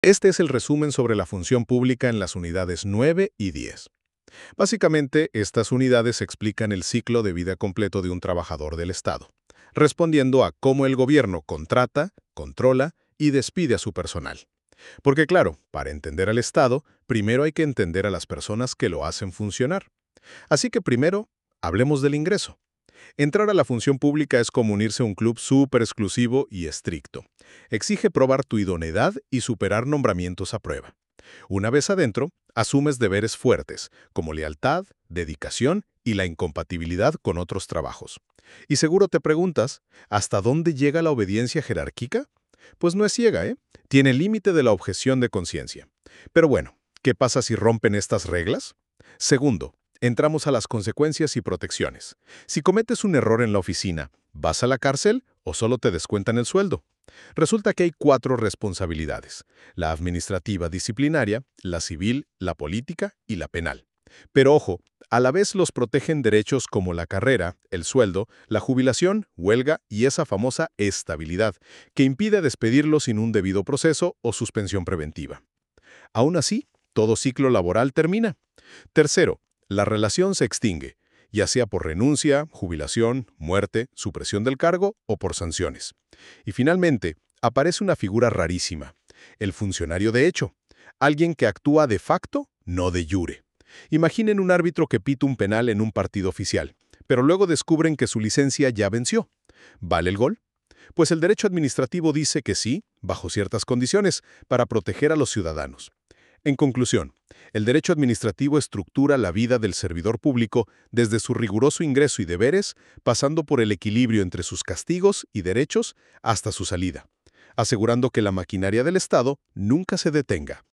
Este es el resumen sobre la función pública en las unidades 9 y 10. Básicamente, estas unidades explican el ciclo de vida completo de un trabajador del Estado, respondiendo a cómo el gobierno contrata, controla y despide a su personal. Porque claro, para entender al Estado, primero hay que entender a las personas que lo hacen funcionar. Así que primero, hablemos del ingreso. Entrar a la función pública es como unirse a un club súper exclusivo y estricto. Exige probar tu idoneidad y superar nombramientos a prueba. Una vez adentro, asumes deberes fuertes, como lealtad, dedicación y la incompatibilidad con otros trabajos. Y seguro te preguntas, ¿hasta dónde llega la obediencia jerárquica? Pues no es ciega, ¿eh? Tiene límite de la objeción de conciencia. Pero bueno, ¿qué pasa si rompen estas reglas? Segundo, entramos a las consecuencias y protecciones. Si cometes un error en la oficina, ¿vas a la cárcel o solo te descuentan el sueldo? Resulta que hay 4 responsabilidades: la administrativa disciplinaria, la civil, la política y la penal. Pero ojo, a la vez los protegen derechos como la carrera, el sueldo, la jubilación, huelga y esa famosa estabilidad, que impide despedirlo sin un debido proceso o suspensión preventiva. Aún así, todo ciclo laboral termina. Tercero, la relación se extingue, ya sea por renuncia, jubilación, muerte, supresión del cargo o por sanciones. Y finalmente, aparece una figura rarísima: el funcionario de hecho, alguien que actúa de facto, no de jure. Imaginen un árbitro que pita un penal en un partido oficial, pero luego descubren que su licencia ya venció. ¿Vale el gol? Pues el derecho administrativo dice que sí, bajo ciertas condiciones, para proteger a los ciudadanos. En conclusión, el derecho administrativo estructura la vida del servidor público desde su riguroso ingreso y deberes, pasando por el equilibrio entre sus castigos y derechos hasta su salida, asegurando que la maquinaria del Estado nunca se detenga.